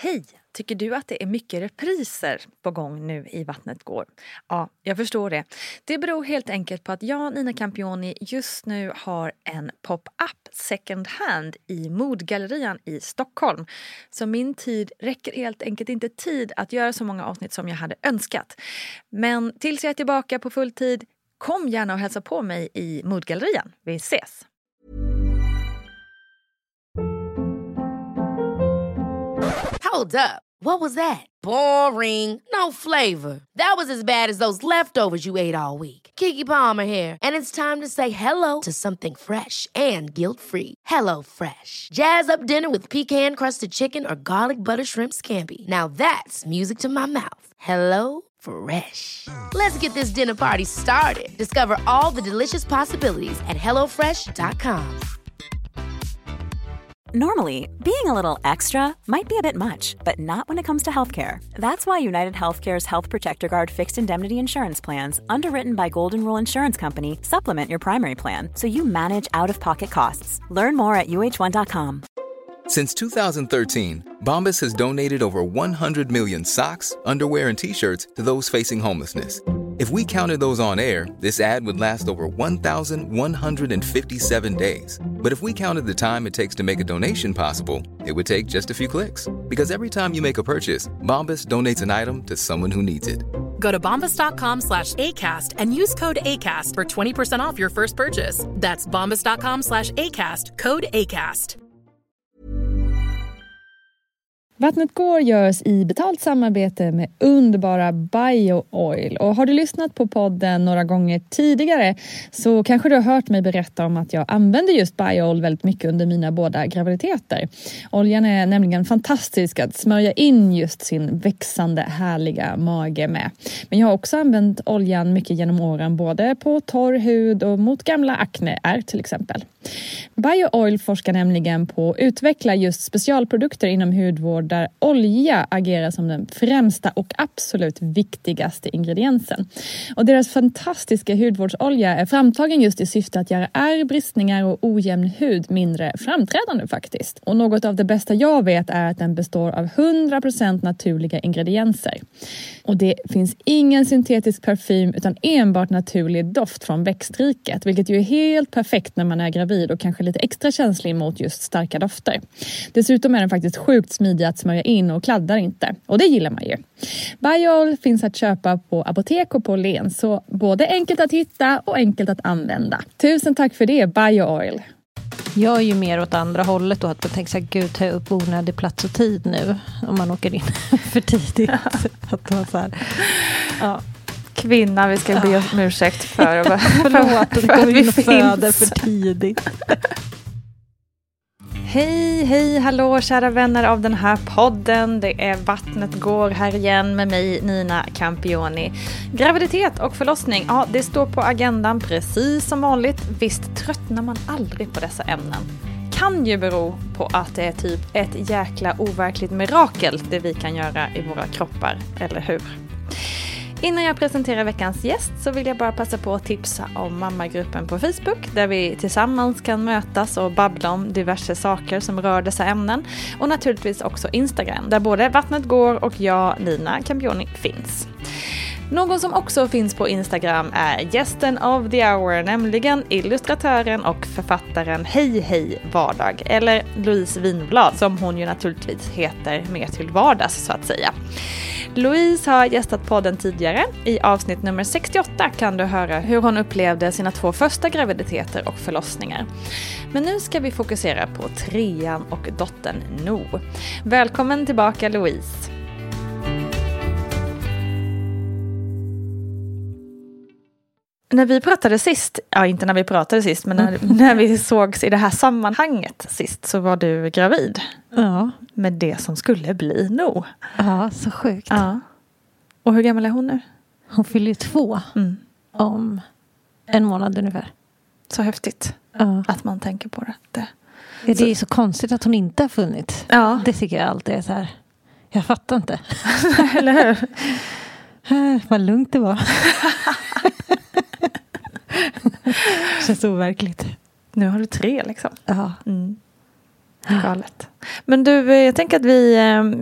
Hej! Tycker du att det är mycket repriser på gång nu i Vattnet går? Ja, jag förstår det. Det beror helt enkelt på att jag, Nina Campioni, just nu har en pop-up second hand i Modgallerian i Stockholm. Så min tid räcker helt enkelt inte tid att göra så många avsnitt som jag hade önskat. Men tills jag är tillbaka på full tid, kom gärna och hälsa på mig i Modgallerian. Vi ses! Hold up. What was that? Boring. No flavor. That was as bad as those leftovers you ate all week. Keke Palmer here, and it's time to say hello to something fresh and guilt-free. Hello Fresh. Jazz up dinner with pecan-crusted chicken or garlic butter shrimp scampi. Now that's music to my mouth. Hello Fresh. Let's get this dinner party started. Discover all the delicious possibilities at hellofresh.com. Normally, being a little extra might be a bit much, but not when it comes to healthcare. That's why United Healthcare's Health Protector Guard fixed indemnity insurance plans, underwritten by Golden Rule Insurance Company, supplement your primary plan so you manage out-of-pocket costs. Learn more at uh1.com. Since 2013, Bombas has donated over 100 million socks, underwear, and T-shirts to those facing homelessness. If we counted those on air, this ad would last over 1,157 days. But if we counted the time it takes to make a donation possible, it would take just a few clicks. Because every time you make a purchase, Bombas donates an item to someone who needs it. Go to bombas.com/ACAST and use code ACAST for 20% off your first purchase. That's bombas.com/ACAST, code ACAST. Vattnet går görs i betalt samarbete med underbara BioOil. Och har du lyssnat på podden några gånger tidigare så kanske du har hört mig berätta om att jag använder just BioOil väldigt mycket under mina båda graviditeter. Oljan är nämligen fantastisk att smörja in just sin växande härliga mage med. Men jag har också använt oljan mycket genom åren både på torr hud och mot gamla akneär till exempel. BioOil forskar nämligen på att utveckla just specialprodukter inom hudvård där olja agerar som den främsta och absolut viktigaste ingrediensen. Och deras fantastiska hudvårdsolja är framtagen just i syfte att göra ärr, bristningar och ojämn hud mindre framträdande faktiskt. Och något av det bästa jag vet är att den består av 100% naturliga ingredienser. Och det finns ingen syntetisk parfym utan enbart naturlig doft från växtriket, vilket ju är helt perfekt när man är gravid och kanske lite extra känslig mot just starka dofter. Dessutom är den faktiskt sjukt smidig att smörja in och kladdar inte. Och det gillar man ju. BioOil finns att köpa på apotek och på Len, så både enkelt att hitta och enkelt att använda. Tusen tack för det, BioOil. Jag är ju mer åt andra hållet då, att man tänker så här, gud, ta upp onödig plats och tid nu om man åker in för tidigt. Att man så här, ja. Kvinna, vi ska be om ursäkt för förlåt, för att vi föder för tidigt. Hej, hallå kära vänner av den här podden. Det är Vattnet går här igen med mig, Nina Campioni. Graviditet och förlossning, ja, det står på agendan precis som vanligt. Visst tröttnar man aldrig på dessa ämnen. Kan ju bero på att det är typ ett jäkla overkligt mirakel det vi kan göra i våra kroppar, eller hur? Innan jag presenterar veckans gäst så vill jag bara passa på att tipsa om mammagruppen på Facebook där vi tillsammans kan mötas och babbla om diverse saker som rör dessa ämnen. Och naturligtvis också Instagram där både Vattnet går och jag, Nina Campioni, finns. Någon som också finns på Instagram är gästen of the hour, nämligen illustratören och författaren Hej Vardag, eller Louise Winblad som hon ju naturligtvis heter mer till vardags så att säga. Louise har gästat podden tidigare. I avsnitt nummer 68 kan du höra hur hon upplevde sina 2 första graviditeter och förlossningar. Men nu ska vi fokusera på 3:an och dottern No. Välkommen tillbaka Louise. När vi pratade sist, ja inte när vi pratade sist, men när vi sågs i det här sammanhanget sist så var du gravid. Ja. Med det som skulle bli No. Ja, så sjukt. Ja. Och hur gammal är hon nu? Hon fyller 2 om 1 månad ungefär. Så häftigt att man tänker på det. Det är så konstigt att hon inte har funnits. Ja. Det tycker jag alltid är så här. Jag fattar inte. Eller hur? Vad lugnt det var. Känns overkligt. Nu har du 3 liksom. Ja. Galet. Men du, jag tänker att vi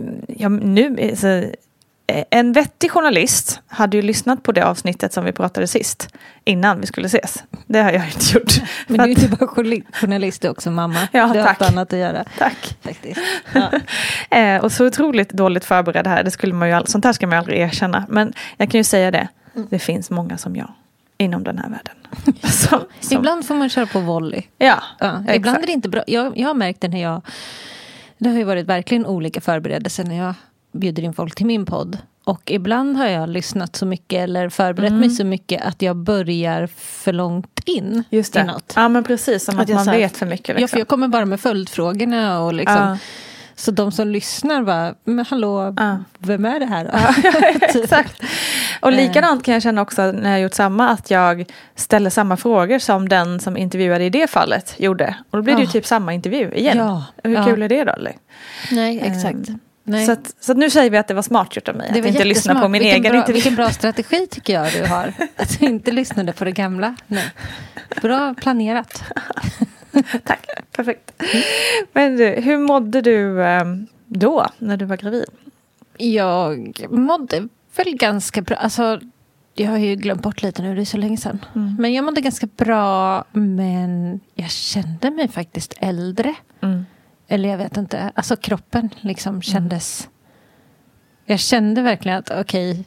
en vettig journalist hade ju lyssnat på det avsnittet som vi pratade sist innan vi skulle ses. Det har jag inte gjort. Men du är inte bara journalist också, mamma. Ja, du har tack. haft annat att göra. Tack. Faktiskt. Ja. Och så otroligt dåligt förberedd här. Sånt här ska man ju aldrig erkänna. Men jag kan ju säga det. Det finns många som jag inom den här världen. Ibland får man köra på volley. Ja, ibland är det inte bra. Jag har märkt det när det har ju varit verkligen olika förberedelser när jag bjuder in folk till min podd. Och ibland har jag lyssnat så mycket eller förberett mig så mycket att jag börjar för långt in just det. I något. Ja, men precis. Som att man vet för mycket. Liksom. Ja, för jag kommer bara med följdfrågorna och liksom... Så de som lyssnar bara, men hallå, vem är det här? Exakt. Och likadant kan jag känna också när jag gjort samma, att jag ställer samma frågor som den som intervjuade i det fallet gjorde. Och då blir det ju typ samma intervju igen. Ja. Hur kul är det då? Eller? Nej, exakt. Nej. Så att nu säger vi att det var smart gjort av mig. Att inte lyssna på min egen intervju. Vilken bra strategi tycker jag du har. Att du inte lyssnade på det gamla. Nej. Bra planerat. Tack, perfekt. Men du, hur mådde du då när du var gravid? Jag mådde väl ganska bra. Alltså, jag har ju glömt bort lite nu, det är så länge sedan. Men jag mådde ganska bra, men jag kände mig faktiskt äldre. Eller jag vet inte, alltså kroppen liksom kändes... Jag kände verkligen att okej,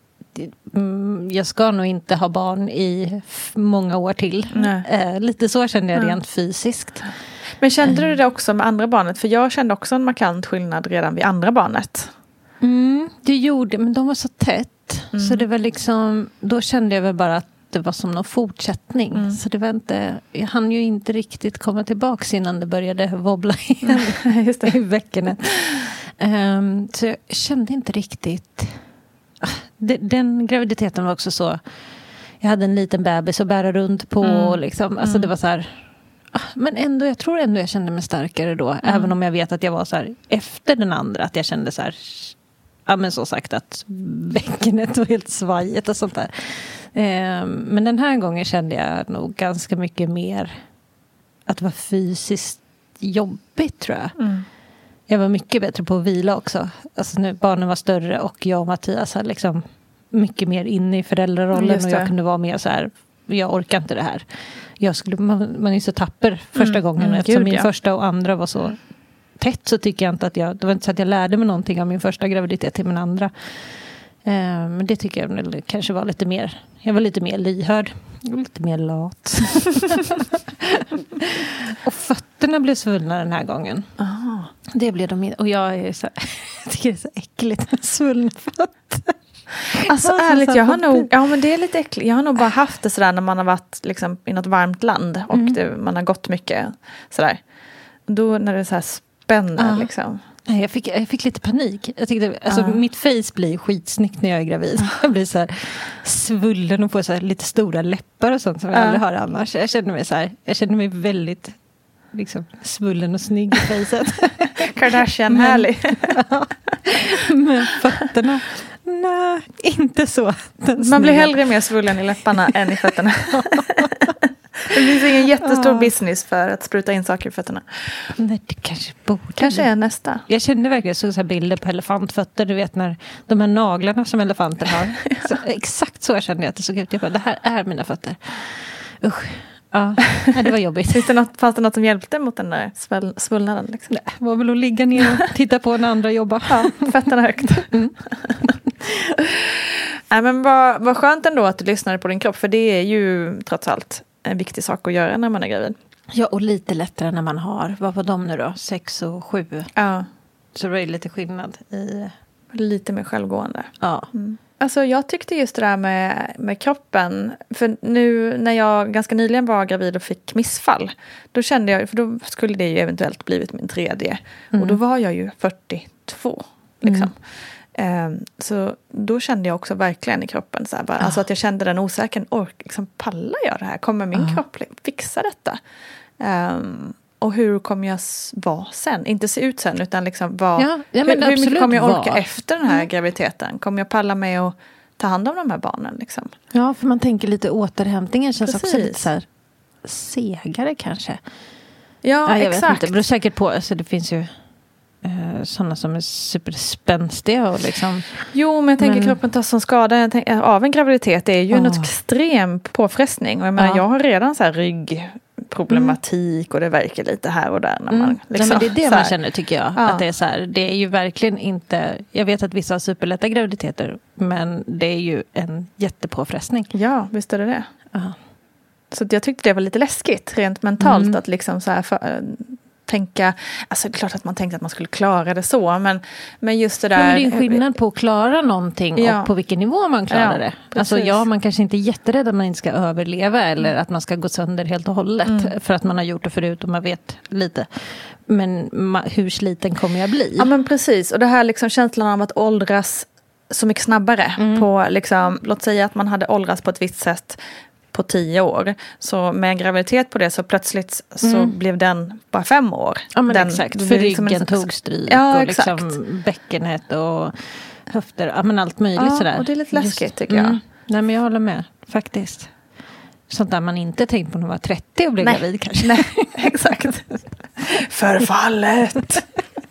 jag ska nog inte ha barn i många år till. Lite så kände jag rent fysiskt. Men kände du det också med andra barnet? För jag kände också en markant skillnad redan vid andra barnet. Det gjorde, men de var så tätt. Så det var liksom, då kände jag väl bara att det var som någon fortsättning. Så det var inte, jag hann ju inte riktigt komma tillbaka innan det började wobbla igen. Just det. I bäckenet. Så jag kände inte riktigt... Den graviditeten var också så... Jag hade en liten bebis att bära runt på. Liksom. Alltså det var så här... Men ändå, jag tror ändå jag kände mig starkare då. Även om jag vet att jag var så här... Efter den andra, att jag kände så här... Ja, men så sagt att bäckenet var helt svajigt och sånt där. Men den här gången kände jag nog ganska mycket mer... Att det var fysiskt jobbigt, tror jag. Jag var mycket bättre på att vila också. Alltså nu barnen var större och jag och Mattias hade liksom mycket mer inne i föräldrarollen. Och jag kunde vara mer så här, jag orkar inte det här. Man är så tapper första gången. Eftersom min första och andra var så tätt, så tycker jag inte att det var inte så att jag lärde mig någonting av min första graviditet till min andra. Men det tycker jag kanske var lite mer. Jag var lite mer lyhörd. Lite mer lat. Och fötterna blev svullna den här gången. Det blev de. Och jag är så, jag tycker det är så äckligt med svullna fötter. Alltså ärligt, jag har nog... Ja, men det är lite äckligt. Jag har nog bara haft det sådär när man har varit liksom i något varmt land. Och man har gått mycket sådär. Då när det så här spänner liksom. Nej, jag fick lite panik. Jag tyckte, alltså, mitt face blir skitsnyggt när jag är gravid. Jag blir så här svullen och får så här lite stora läppar och sånt som jag aldrig har annars. Jag känner mig väldigt liksom svullen och snygg i facet. Kardashian-härlig. Men fötterna, nej, inte så. Man blir hellre mer svullen i läpparna än i fötterna. Det finns ingen jättestor business för att spruta in saker i fötterna. Nej, det kanske borde. Kanske är nästa. Jag kände verkligen så här bilder på elefantfötter. Du vet när de här naglarna som elefanter har. Så, exakt så kände jag att det såg ut. Jag bara, det här är mina fötter. Usch. Ja, det var jobbigt. Fanns det något som hjälpte mot den där svullnaden? Liksom? Det var väl att ligga ner och titta på när andra jobbar. Ja, fötterna högt. Nej, men vad skönt ändå att du lyssnade på din kropp. För det är ju trots allt en viktig sak att göra när man är gravid. Ja, och lite lättare när man har, vad var de nu då? 6 och 7. Ja. Så det är lite skillnad i... Lite mer självgående. Ja. Alltså jag tyckte just det där med kroppen. För nu när jag ganska nyligen var gravid och fick missfall. Då kände jag, för då skulle det ju eventuellt blivit min 3:e. Och då var jag ju 42. Liksom. Så då kände jag också verkligen i kroppen så här, bara, alltså att jag kände den osäkerheten, liksom, pallar jag det här? Kommer min kropp fixa detta? Och hur kommer jag vara sen? Inte se ut sen, utan liksom hur mycket kommer jag orka efter den här graviditeten? Kommer jag palla med att ta hand om de här barnen? Liksom? Ja, för man tänker lite återhämtningen känns också lite så här segare kanske. Ja, jag exakt. vet inte. Det beror säkert på. Alltså, det finns ju sådana som är superspänstiga och liksom... Jo, men jag tänker kroppen tar som skada av en graviditet. Det är ju en extrem påfrestning. Och jag menar, jag har redan så här ryggproblematik och det verkar lite här och där. När man liksom, nej, men det är det så här, man känner, tycker jag. Att det är så här, det är ju verkligen inte... Jag vet att vissa har superlätta graviditeter, men det är ju en jättepåfrestning. Ja, visst är det. Så jag tyckte det var lite läskigt, rent mentalt, att liksom så här... tänka, alltså klart att man tänkte att man skulle klara det så, men just det där... Men det är en skillnad på att klara någonting och på vilken nivå man klarar det. Alltså man kanske inte är jätterädd att man inte ska överleva eller att man ska gå sönder helt och hållet för att man har gjort det förut och man vet lite. Men hur sliten kommer jag bli? Ja, men precis. Och det här liksom känslan av att åldras så mycket snabbare på liksom, låt säga att man hade åldras på ett visst sätt på 10 år. Så med en graviditet på det så plötsligt så blev den bara 5 år. Ja, men exakt. För liksom ryggen tog stryk och liksom bäckenet och höfter. Ja, men allt möjligt sådär. Och det är lite läskigt tycker jag. Nej, men jag håller med faktiskt. Sånt där man inte tänkt på när man var 30 och blev gravid kanske. Nej, exakt. Förfallet.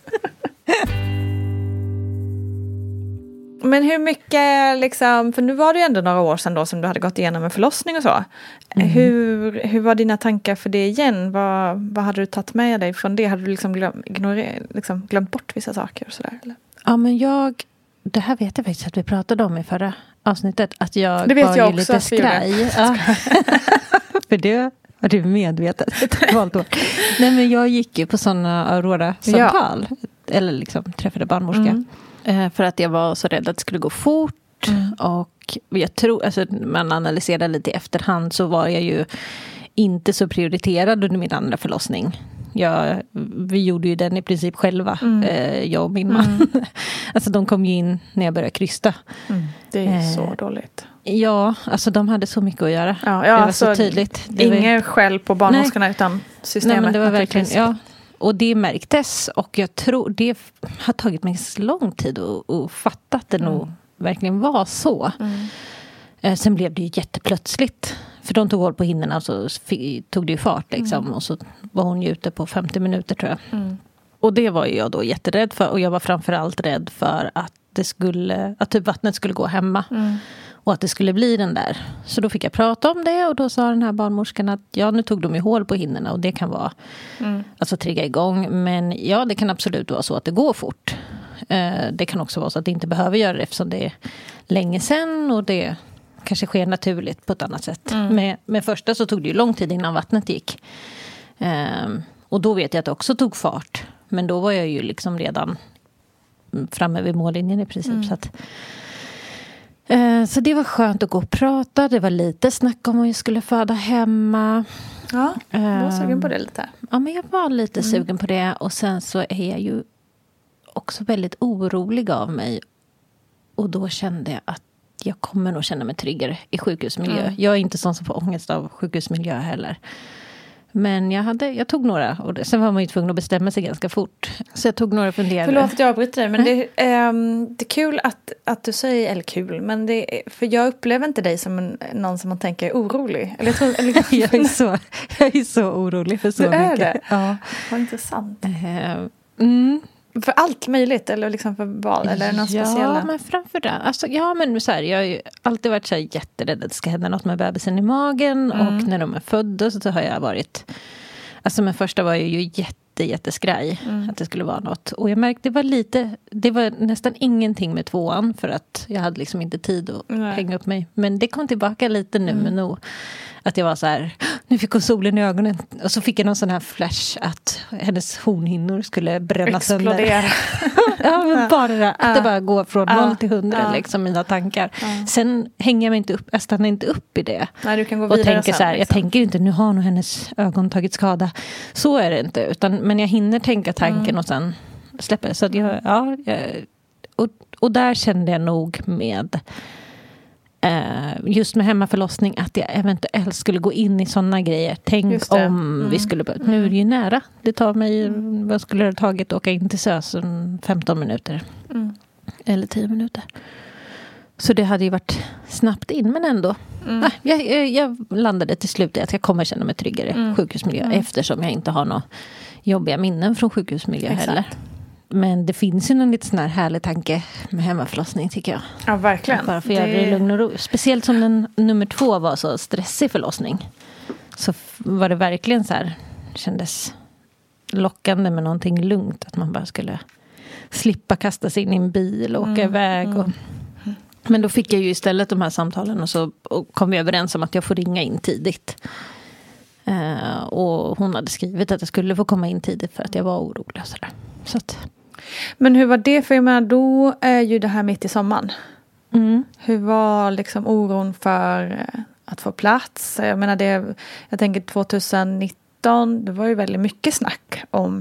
Men hur mycket, liksom, för nu var det ju ändå några år sedan då som du hade gått igenom en förlossning och så. Hur var dina tankar för det igen? Vad hade du tagit med dig från det? Hade du liksom glömt bort vissa saker och sådär? Eller? Ja, men det här vet jag faktiskt att vi pratade om i förra avsnittet. Att jag det vet var jag ju också, lite skraj. Ja. För det var du medvetet. Nej, men jag gick ju på sådana Aurora-samtal. Eller liksom träffade barnmorska. För att jag var så rädd att det skulle gå fort. Och jag tror, alltså man analyserar lite i efterhand, så var jag ju inte så prioriterad under min andra förlossning. Vi gjorde ju den i princip själva, jag och min man. Alltså de kom ju in när jag började krysta. Det är så dåligt. Ja, alltså de hade så mycket att göra. Ja, det var alltså, så tydligt. Ingen skäll på barnmorskorna utan systemet. Nej, men det var verkligen, ja. Och det märktes, och jag tror det har tagit mig så lång tid att fatta att det nog verkligen var så. Sen blev det ju jätteplötsligt. För de tog håll på hinnorna och så tog det ju fart liksom. Och så var hon ju ute på 50 minuter tror jag. Och det var ju jag då jätterädd för. Och jag var framförallt rädd för att att typ vattnet skulle gå hemma. Och att det skulle bli den där. Så då fick jag prata om det. Och då sa den här barnmorskan att nu tog de ju hål på hinnorna. Och det kan vara alltså trigga igång. Men ja, det kan absolut vara så att det går fort. Det kan också vara så att det inte behöver göra det. Eftersom det är länge sedan. Och det kanske sker naturligt på ett annat sätt. Med första så tog det ju lång tid innan vattnet gick. Och då vet jag att det också tog fart. Men då var jag ju liksom redan framme vid mållinjen i princip. Så det var skönt att gå och prata. Det var lite snack om att jag skulle föda hemma. Ja, du var sugen på det lite. Ja, men jag var lite sugen på det. Och sen så är jag ju också väldigt orolig av mig. Och då kände jag att jag kommer nog känna mig tryggare i sjukhusmiljö. Jag är inte sån som får ångest av sjukhusmiljö heller. Men jag tog några. Och sen var man ju tvungen att bestämma sig ganska fort. Så jag tog några funderare. Förlåt att jag avbryter dig. Men det är kul att du säger, eller kul. Men för jag upplever inte dig som någon som man tänker är orolig. Eller jag är så orolig för så mycket. Du är det? Ja. Vad intressant. För allt möjligt? Eller liksom för vad? Eller något speciella? Ja, men framför det. Alltså, men så här, jag har ju alltid varit så här jätterädd att det ska hända något med bebisen i magen. Och när de är födda så har jag varit... Alltså men första var jag ju jätteskraj att det skulle vara något. Och jag märkte det var nästan ingenting med 2:an. För att jag hade liksom inte tid att hänga upp mig. Men det kom tillbaka lite nu med nog. Att jag var så här, nu fick hon solen i ögonen. Och så fick jag någon sån här flash att hennes hornhinnor skulle bränna sönder. Ja, men bara det där, att det bara går från 0 till 100 liksom, mina tankar. Sen hänger jag mig inte upp, jag stannar inte upp i det. Nej, du kan gå vidare och tänker sen, så här, jag tänker inte, nu har nog hennes ögon tagit skada. Så är det inte, men jag hinner tänka tanken och sen släpper det. Så att och där kände jag nog med just med hemmaförlossning att jag eventuellt skulle gå in i sådana grejer. Tänk om vi skulle börja. Nu är det ju nära. Det tar mig, vad skulle det ha tagit att åka in till SÖS 15 minuter. Eller 10 minuter. Så det hade ju varit snabbt in, men ändå. Jag landade till slut i att jag kommer känna mig tryggare i sjukhusmiljö. Eftersom jag inte har några jobbiga minnen från sjukhusmiljö heller. Men det finns ju en lite sån här härlig tanke med hemmaförlossning, tycker jag. Ja, verkligen. Bara för att göra det i lugn och ro. Speciellt som den nummer 2 var så stressig förlossning. Så var det verkligen så här, kändes lockande med någonting lugnt. Att man bara skulle slippa kasta sig in i en bil och åka iväg. Men då fick jag ju istället de här samtalen och kom vi överens om att jag får ringa in tidigt. Och hon hade skrivit att jag skulle få komma in tidigt för att jag var orolig och sådär. Så att... Men hur var det? För jag menar, då är ju det här mitt i sommaren. Hur var liksom oron för att få plats? Jag menar, jag tänker 2019, det var ju väldigt mycket snack om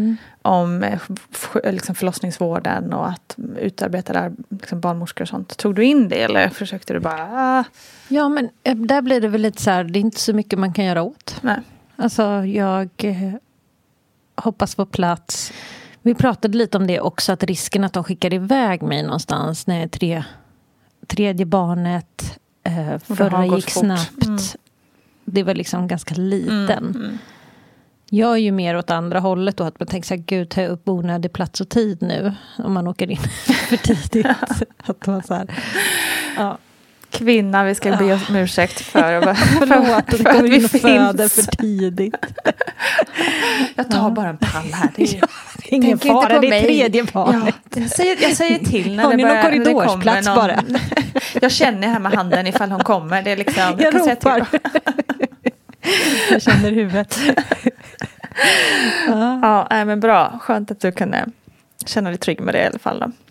liksom förlossningsvården och att utarbeta där liksom barnmorskor och sånt. Tog du in det eller försökte du bara... Ja, men där blir det väl lite så här, det är inte så mycket man kan göra åt. Nej. Alltså, jag hoppas på plats. Vi pratade lite om det också, att risken att de skickar iväg mig någonstans när jag är tredje barnet, förra gick snabbt. Det var liksom ganska liten. Jag är ju mer åt andra hållet då, att man tänker så här, gud, tar jag upp onödig plats och tid nu om man åker in för tidigt. Att man så här, ja. Kvinna, vi ska be om ursäkt för att vi föder för tidigt. Jag tar bara en pall här. Det är ingen fara, det är tredje barnet. Ja, jag säger till när har ni någon korridorsplats korridorsplats bara? Jag känner här med handen ifall hon kommer. Det är liksom, jag ropar. Jag känner huvudet. Ja, men bra. Skönt att du kunde känna dig trygg med det i alla fall då.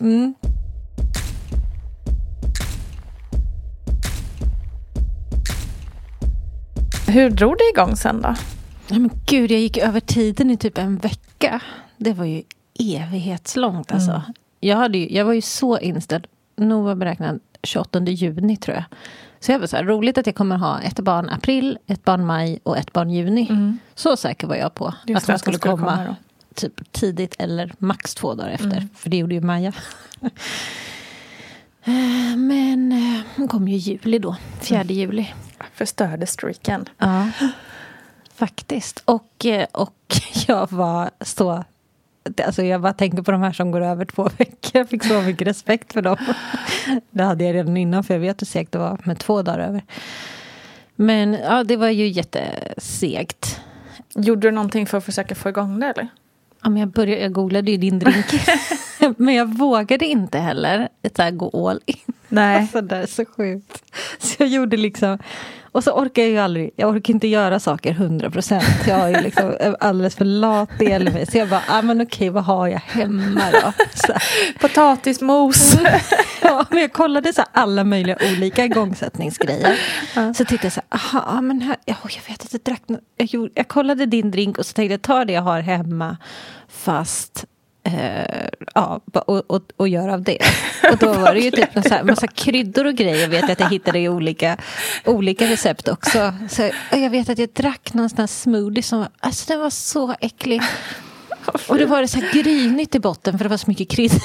Hur drog det igång sen då? Ja, men gud, jag gick över tiden i typ en vecka. Det var ju evighetslångt alltså. Jag var ju så inställd. Nog var beräknad 28 juni tror jag. Så jag var så här, roligt att jag kommer ha ett barn april, ett barn maj och ett barn juni. Så säker var jag på att man skulle komma typ tidigt eller max 2 dagar efter. För det gjorde ju Maja. Men hon kom ju i juli då, 4 juli. Förstörde streaken. Ja, faktiskt. Och jag var så... Alltså jag bara tänker på de här som går över 2 veckor. Jag fick så mycket respekt för dem. Det hade jag redan innan, för jag vet hur segt det var med 2 dagar över. Men ja, det var ju jättesegt. Gjorde du någonting för att försöka få igång det eller? Ja, men jag googlade ju din drink. Men jag vågade inte heller gå all in. Nej. Alltså det är så sjukt. Så jag gjorde liksom... Och så orkar jag ju aldrig... Jag orkar inte göra saker 100%. Jag har ju liksom alldeles för lat del med. Så jag bara, men okej, vad har jag hemma då? Potatismos. Ja, men jag kollade så alla möjliga olika igångsättningsgrejer. Så tittade jag så här, men här... Jag vet att jag drack... Jag kollade din drink och så tänkte jag, ta det jag har hemma. Fast... och göra av det. Och då var det ju typ en massa kryddor och grejer. Jag vet att jag hittade i olika recept också. Så jag vet att jag drack någonstans smoothie som den var så äcklig. Och det var det så här grynigt i botten för det var så mycket kryddor.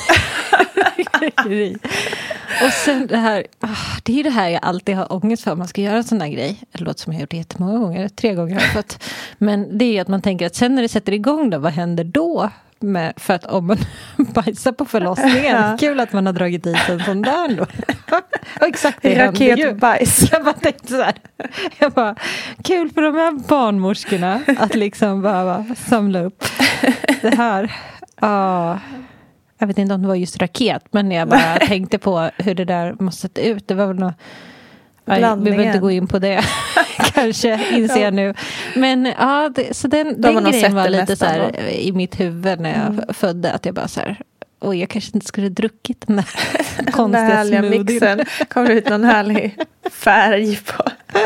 Och sen det här, det är ju det här jag alltid har ångest för. Man ska göra en sån där grej. Det låter som jag har gjort det jättemånga gånger. 3 gånger har jag fått. Men det är ju att man tänker att sen när det sätter igång då, vad händer då? För att om man bajsar på förlossningen, kul att man har dragit dit en sån där då. Och exakt det hände ju. Raketbajs. Jag bara tänkte så här. Kul för de här barnmorskorna att liksom bara samla upp det här. Jag vet inte om det var just raket, men jag bara tänkte på hur det där måste se ut. Det var väl något... Vi vill inte gå in på det. Kanske, inser jag nu. Men ja, så den grejen var lite så här i mitt huvud när jag födde. Att jag bara så här, jag kanske inte skulle druckit den där konstiga härliga smoothien. mixen. Kommer ut någon härlig färg på.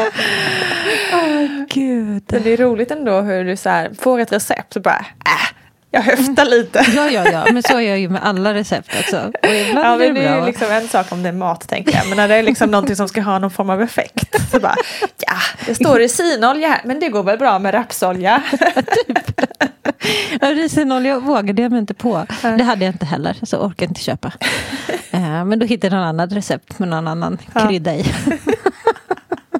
Gud. Men det är roligt ändå hur du så här får ett recept och bara, jag höftar lite. Ja, men så är jag ju med alla recept också. Och ibland det är ju liksom en sak om det är mat, tänker jag. Men när det är liksom någonting som ska ha någon form av effekt. Så bara, det står resinolja här. Men det går väl bra med rapsolja. Typ. Resinolja vågade jag mig inte på. Det hade jag inte heller, så orkade jag inte köpa. Men då hittade jag någon annan recept med någon annan krydda i.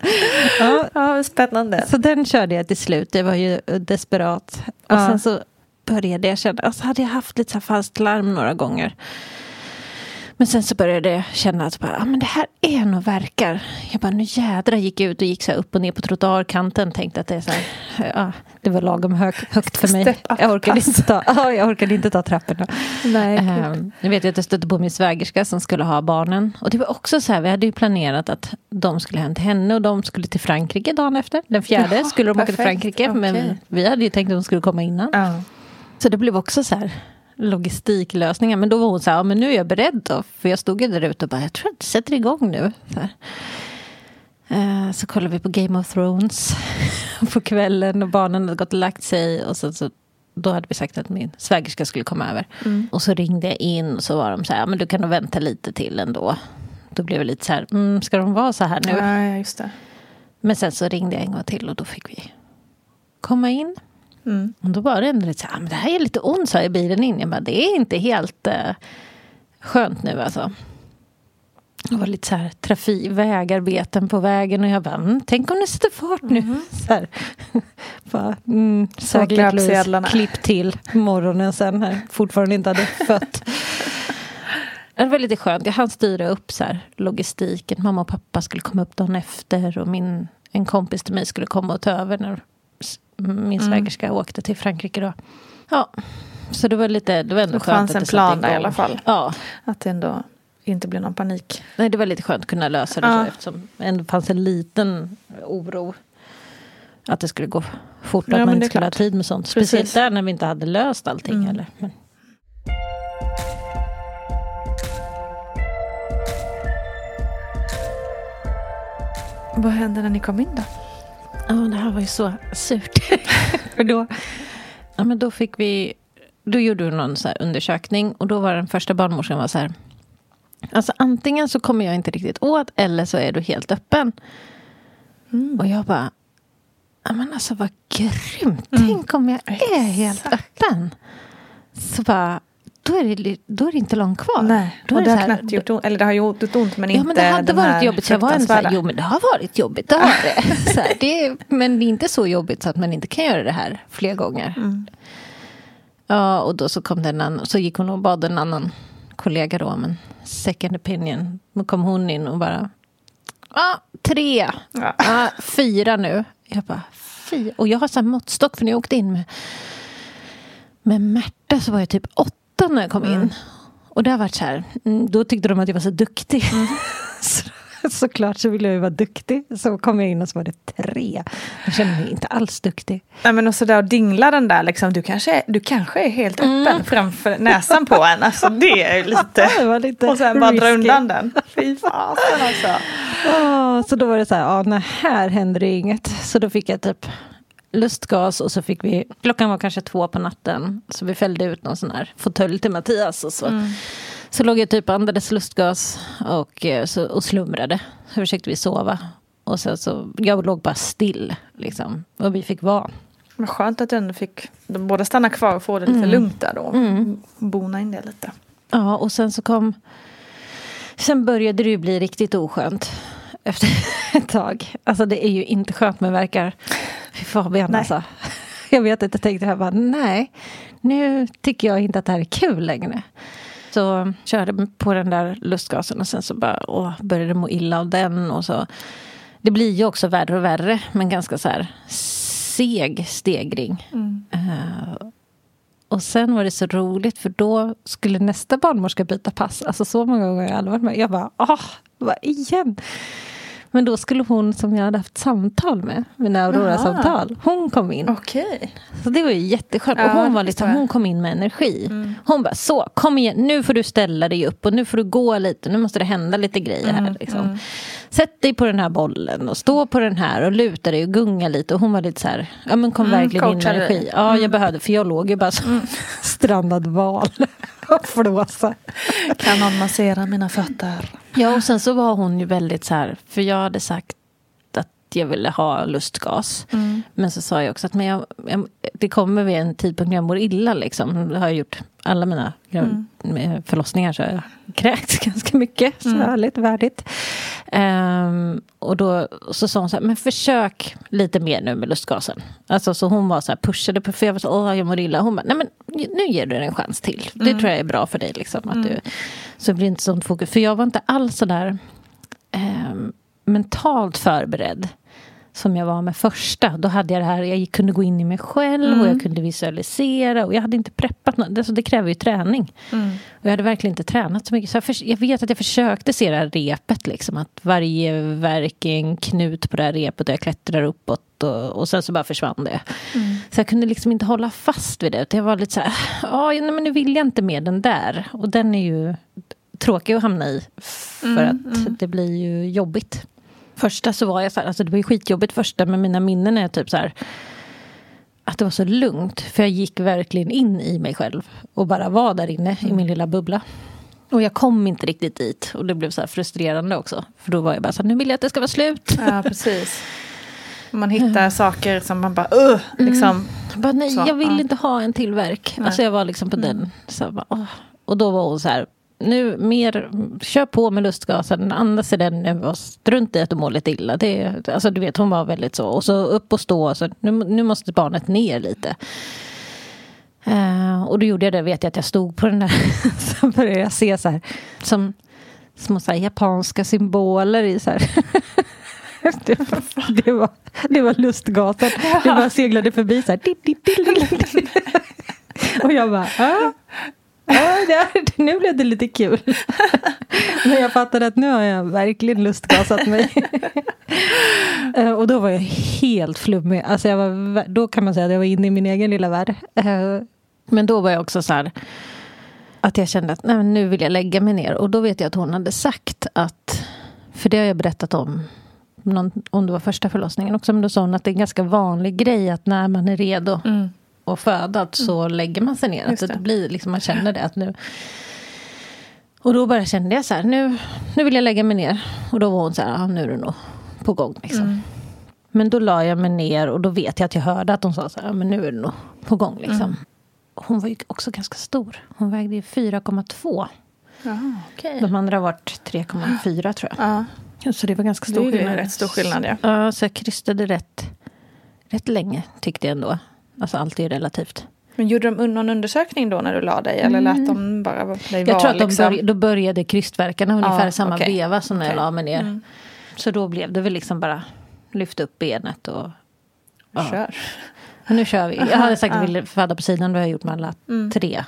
Ja, spännande. Så den körde jag till slut. Det var ju desperat. Och sen så började jag känna, alltså hade jag haft lite så här falskt larm några gånger. Men sen så började jag känna att men det här är nog verkar. Jag bara, nu jädra gick ut och gick så här upp och ner på trottoarkanten. Tänkte att det är så här, det var lagom högt för mig. Jag orkade inte ta trapporna. Nej, jag vet att jag stötte på min svägerska som skulle ha barnen. Och det var också så här, vi hade ju planerat att de skulle hem till henne och de skulle till Frankrike dagen efter. Den 4 skulle de åka till Frankrike. Okay. Men vi hade ju tänkt att de skulle komma innan. Så det blev också så här logistiklösningar. Men då var hon så här, men nu är jag beredd då. För jag stod ju där ute och bara, jag tror att det sätter igång nu. Så kollade vi på Game of Thrones på kvällen och barnen hade gått och lagt sig. Och så då hade vi sagt att min svägerska skulle komma över. Och så ringde jag in och så var de så här, men du kan nog vänta lite till ändå. Då blev det lite så här, ska de vara så här nu? Ja, just det. Men sen så ringde jag en gång till och då fick vi komma in. Och då var det ändå lite så här, men det här är lite ont, sa jag i bilen in. Jag bara, det är inte helt skönt nu alltså. Det var lite så här vägarbeten på vägen och jag bara, tänk om det sätter fart nu. Så här. Bara, säkert klipp till morgonen sen här. Fortfarande inte hade fött. Det var lite skönt. Jag hann styra upp så här, logistiken. Mamma och pappa skulle komma upp dagen efter och en kompis till mig skulle komma och ta över när min svägerska åkte till Frankrike då. Ja, så det var ändå skönt. Det fanns en plan där i alla fall. Ja. Att det ändå inte blir någon panik. Nej, det var lite skönt att kunna lösa det så, eftersom det ändå fanns en liten oro att det skulle gå fort, att man inte skulle ha tid med sånt. Speciellt där när vi inte hade löst allting heller. Men. Vad hände när ni kom in då? Ja, det här var ju så surt. För då gjorde du någon så här undersökning och då var den första barnmorskan var så här, alltså antingen så kommer jag inte riktigt åt eller så är du helt öppen. Och jag bara, men alltså vad grymt. Tänk om jag är helt öppen. Så bara, då är det inte långt kvar. Nej, då och är det det har knappt gjort ont, eller det har gjort ont men inte. Ja, men det hade varit jobbigt. Så jag var en så här, jo men det har varit jobbigt, det har det. Så här, men det är inte så jobbigt så att man inte kan göra det här fler gånger. Ja, och då så kom det så gick hon och bad en annan kollega då om en second opinion. Då kom hon in och bara 3, 4 nu. Jag bara 4. Och jag har så här måttstock för när jag åkte in med Märta så var jag typ 8 när jag kom in. Och det har varit så här, då tyckte de att jag var så duktig. Såklart så ville jag ju vara duktig. Så kom jag in och så var det 3. Jag kände mig inte alls duktig. Nej, men också där och dingla den där liksom, du kanske är helt öppen framför näsan på en. Alltså det är ju lite, det var lite och sen bara dra undan den. Fy fasen alltså. Så då var det så här, nej, här händer det inget. Så då fick jag typ lustgas och så fick vi, klockan var kanske 2 på natten, så vi fällde ut någon sån här fåtölj till Mattias och så. Så låg jag typ andades lustgas och slumrade. Så försökte vi sova. Och sen så, jag låg bara still liksom. Och vi fick vara. Vad skönt att de båda stanna kvar och få det lite lugnt där då. Bona in det lite. Ja, och sen började det ju bli riktigt oskönt. Efter ett tag. Alltså det är ju inte skönt med verkar. Fy Fabian alltså. Jag vet inte, jag tänkte jag bara, nej. Nu tycker jag inte att det här är kul längre. Så körde på den där lustgasen och sen så bara började må illa av den. Och så. Det blir ju också värre och värre, men ganska så här seg stegring. Och sen var det så roligt för då skulle nästa barnmorska byta pass. Alltså så många gånger har jag aldrig varit med. Jag bara, vad igen? Men då skulle hon som jag hade haft samtal med, mina Aurora-samtal, hon kom in. Okej. Så det var ju jätteskönt. Och hon var liksom, hon kom in med energi. Hon bara, så, kom igen, nu får du ställa dig upp och nu får du gå lite, nu måste det hända lite grejer här liksom. Sätt dig på den här bollen och stå på den här och luta dig och gunga lite. Och hon var lite så här, ja men kom verkligen in med energi. Ja, jag behövde, för jag låg ju bara så strandad val och flåsa. Kan någon massera mina fötter? Ja, och sen så var hon ju väldigt så här, för jag hade sagt att jag ville ha lustgas. Men så sa jag också att det kommer vid en tidpunkt när jag mår illa liksom. Det har jag gjort alla mina förlossningar, så jag kräkts ganska mycket. Så härligt, värdigt. Och då så sa hon så här, men försök lite mer nu med lustgasen. Alltså så hon var så här, pushade på, för jag var så, jag mår illa. Hon bara, nej men nu ger du en chans till. Det tror jag är bra för dig liksom. Att du, så det blir inte sånt fokus. För jag var inte alls så där mentalt förberedd som jag var med första. Då hade jag det här, jag kunde gå in i mig själv och jag kunde visualisera och jag hade inte preppat något. Så det kräver ju träning. Och jag hade verkligen inte tränat så mycket. Så jag vet att jag försökte se det här repet liksom, att varje verk är en knut på det här repet och jag klättrar uppåt och sen så bara försvann det. Så jag kunde liksom inte hålla fast vid det. Jag var lite så här, men nu vill jag inte med den där. Och den är ju tråkig att hamna i för att det blir ju jobbigt. Första så var jag så här, alltså det var ju skitjobbigt första, men mina minnen är typ så här att det var så lugnt, för jag gick verkligen in i mig själv och bara var där inne i min lilla bubbla. Och jag kom inte riktigt dit och det blev så här frustrerande också, för då var jag bara så här, nu vill jag att det ska vara slut. Ja, precis. Man hittar saker som man bara liksom. Bara, nej, så, jag vill inte ha en till verk. Alltså jag var liksom på den så bara, och då var hon så här, nu mer, kör på med lustgasen, andas i den och strunt i att du mår lite illa. Alltså du vet, hon var väldigt så. Och så upp och stå, så nu måste barnet ner lite. Och då gjorde jag det, vet jag att jag stod på den där så började jag se så här som små så här japanska symboler i så här. Det var lustgasen. Det bara seglade förbi så här. Och jag bara, nu blev det lite kul. Men jag fattade att nu har jag verkligen lustgasat mig. Och då var jag helt flummig. Alltså då kan man säga att jag var inne i min egen lilla värld. Men då var jag också så här att jag kände att nej, men nu vill jag lägga mig ner. Och då vet jag att hon hade sagt att, för det har jag berättat om det var första förlossningen också, men då sa hon att det är en ganska vanlig grej att när man är redo och födad så lägger man sig ner. Alltså det blir liksom, man känner det att nu. Och då bara kände jag så här, nu vill jag lägga mig ner. Och då var hon så här, nu är det nog på gång liksom. Men då la jag mig ner och då vet jag att jag hörde att hon sa så här, men nu är det nog på gång liksom. Hon var ju också ganska stor. Hon vägde ju 4,2. Okay. De andra har varit 3,4 tror jag. Så det var ganska stor skillnad. Det är rätt stor skillnad, ja. Ja, så jag krystade rätt länge, tyckte jag ändå. Alltså allt är relativt. Men gjorde de någon undersökning då när du la dig? Eller lät de bara dig vara? Jag tror att liksom? Då började krystverkarna ungefär samma veva som när jag la mig ner. Så då blev det väl liksom bara lyfta upp benet och kör. Och nu kör vi. Jag hade sagt att jag ville föda på sidan, då har jag gjort med alla 3.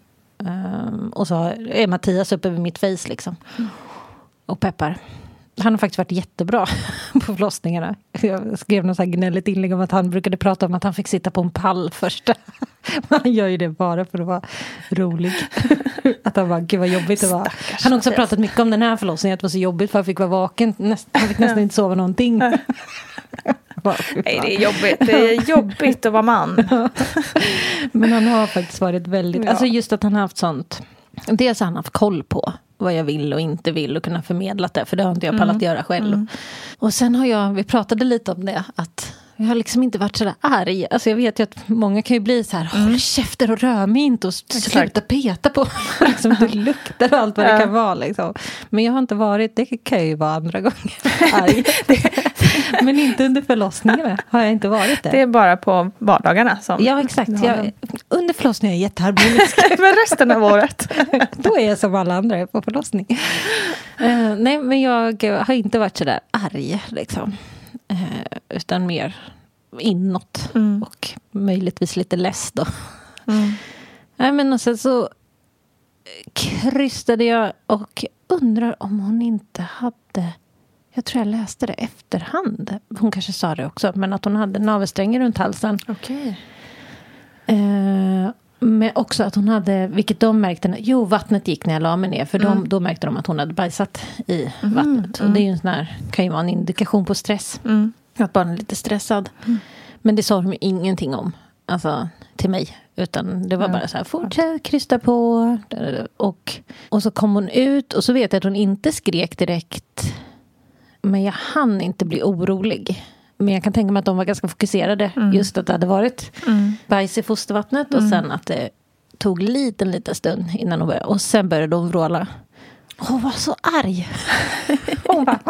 Och så är Mattias uppe vid mitt face liksom. Och peppar. Han har faktiskt varit jättebra på förlossningarna. Jag skrev något så här gnälligt inlägg om att han brukade prata om att han fick sitta på en pall första. Han gör ju det bara för att vara rolig. Att han bara, gud vad jobbigt det var. Han har också pratat mycket om den här förlossningen, att det var så jobbigt för han fick vara vaken. Han fick nästan inte sova någonting. Nej, det är jobbigt. Det är jobbigt att vara man. Men han har faktiskt varit väldigt, alltså just att han har haft sånt. Dels har han haft koll på vad jag vill och inte vill och kunna förmedla det, för det har inte jag pallat göra själv. Och sen har vi pratade lite om det, att jag har liksom inte varit sådär arg. Alltså jag vet ju att många kan ju bli så här, håll käfter och rör mig inte och sluta peta på. Liksom, det luktar och allt vad det kan vara liksom. Men jag har inte varit, det kan jag ju vara andra gånger arg. Men inte under förlossningarna har jag inte varit det. Det är bara på vardagarna som... Ja, exakt. Under förlossningen är jag jätteharmonisk. Men resten av året. Då är jag som alla andra på förlossning. Nej, men jag har inte varit så där arg liksom. Utan mer inåt. Och möjligtvis lite less då. Nej, men och sen så krystade jag och undrar om hon inte hade... Jag tror jag läste det efterhand. Hon kanske sa det också. Men att hon hade navelsträngar runt halsen. Okej. Men också att hon hade, vilket de märkte, vattnet gick när jag la mig ner. För då märkte de att hon hade bajsat i vattnet. Och det är ju en sån här, kan ju vara en indikation på stress. Att barnen är lite stressad. Men det sa de ju ingenting om. Alltså till mig. Utan det var bara så här, fortsätt krysta på. Och så kom hon ut. Och så vet jag att hon inte skrek direkt. Men jag hann inte bli orolig. Men jag kan tänka mig att de var ganska fokuserade. Just att det hade varit bajs i fostervattnet. Och sen att det tog liten stund innan hon började. Och sen började de vråla. Hon var så arg. Hon bara...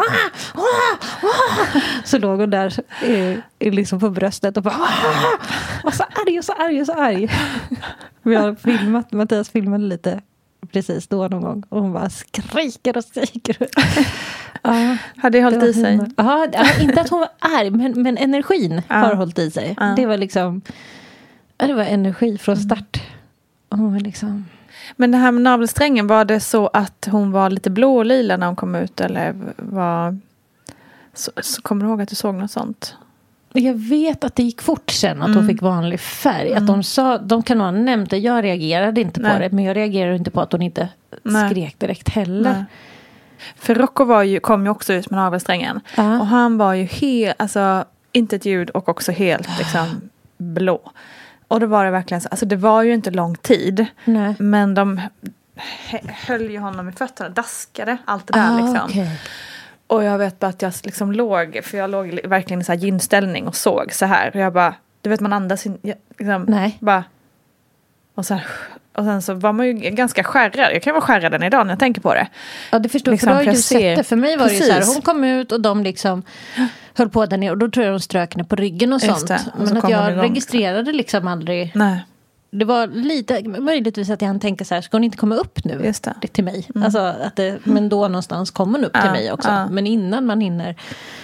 Så låg hon där liksom på bröstet och bara... var så arg och så arg och så arg. Vi har filmat, Mattias filmade lite precis då någon gång. Och hon bara skriker och skriker. Hade det hållit i sig? Ja, inte att hon var arg, men energin har hållit i sig. Det var liksom... Det var energi från start. Och hon var liksom... Men det här med navelsträngen, var det så att hon var lite blå och lila när hon kom ut? Eller var... Så kommer du ihåg att du såg något sånt? Jag vet att det gick fort sen att hon fick vanlig färg. Att de kan ha nämnt det. Jag reagerade inte på det. Men jag reagerade inte på att hon inte skrek direkt heller. Nej. För Rocco kom ju också ut med navelsträngen. Och han var ju helt, alltså inte ett ljud och också helt liksom blå. Och då var det verkligen så, alltså det var ju inte lång tid. Nej. Men de höll ju honom i fötterna, daskade allt det där liksom. Okay. Och jag vet bara att jag liksom låg, för jag låg verkligen i så här gynställning och såg så här. Och jag bara, du vet man andas liksom, bara, och sen så var man ju ganska skärrad. Jag kan vara skärrad än idag när jag tänker på det. Ja, det förstår liksom, för då har ju sett det. För mig var det ju så här, hon kom ut och de liksom höll på där nere. Och då tror jag de strök henne på ryggen och sånt. Men att jag registrerade liksom aldrig. Nej. Det var lite, möjligtvis att jag tänkte så här, ska hon inte komma upp nu till mig? Alltså att men då någonstans kommer hon upp till mig också. Men innan man hinner.